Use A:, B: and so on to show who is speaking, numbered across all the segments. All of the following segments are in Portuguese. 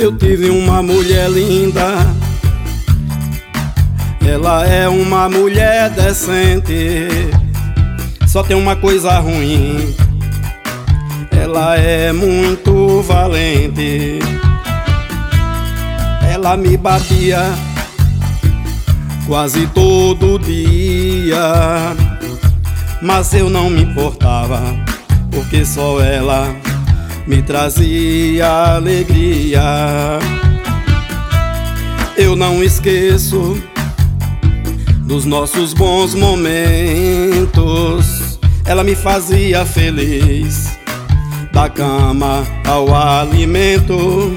A: Eu tive uma mulher linda, ela é uma mulher decente. Só tem uma coisa ruim, ela é muito valente. Ela me batia quase todo dia, mas eu não me importava, porque só ela me trazia alegria. Eu não esqueço dos nossos bons momentos. Ela me fazia feliz, da cama ao alimento.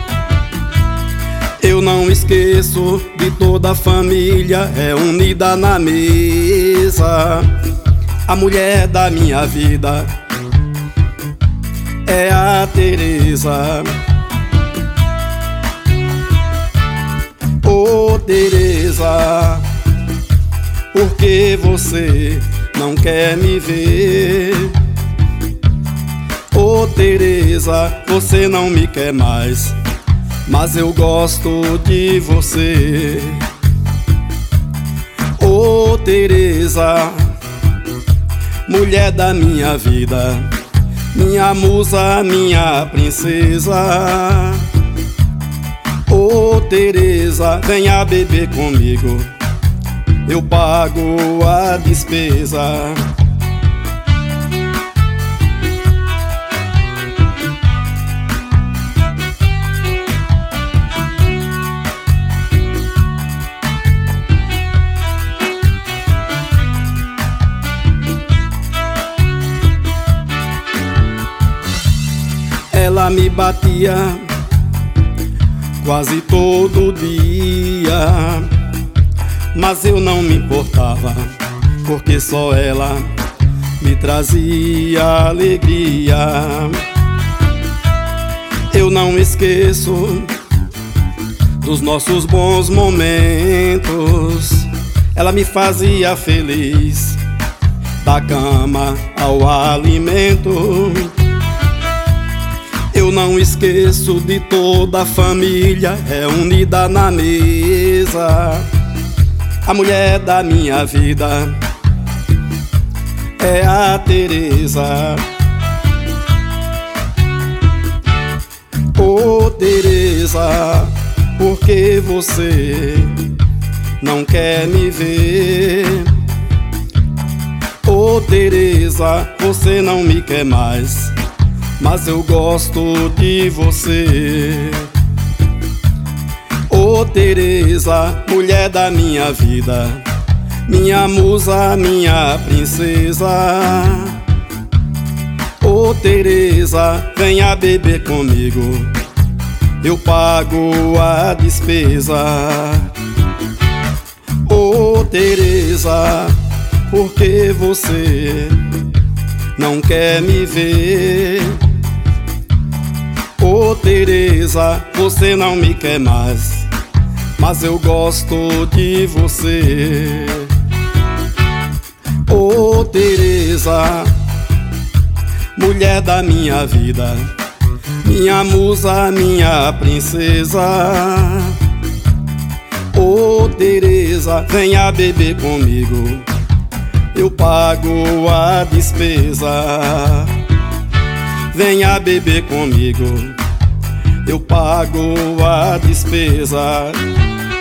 A: Eu não esqueço de toda a família, é unida na mesa. A mulher da minha vida é a Teresa. Ô Teresa, por que você não quer me ver? Ô Teresa, você não me quer mais, mas eu gosto de você. Ô Teresa, mulher da minha vida, minha musa, minha princesa. Ô Teresa, venha beber comigo, eu pago a despesa. Ela me batia quase todo dia, mas eu não me importava, porque só ela me trazia alegria. Eu não esqueço dos nossos bons momentos. Ela me fazia feliz, da cama ao alimento. Eu não esqueço de toda a família, é unida na mesa. A mulher da minha vida é a Teresa. Ô Teresa, por que você não quer me ver? Ô Teresa, você não me quer mais, mas eu gosto de você. Ô Teresa, mulher da minha vida, minha musa, minha princesa. Ô Teresa, venha beber comigo, eu pago a despesa. Ô Teresa, por que você não quer me ver? Ô Teresa, você não me quer mais, mas eu gosto de você. Ô Teresa, mulher da minha vida, minha musa, minha princesa. Ô Teresa, venha beber comigo, eu pago a despesa. Venha beber comigo, eu pago a despesa.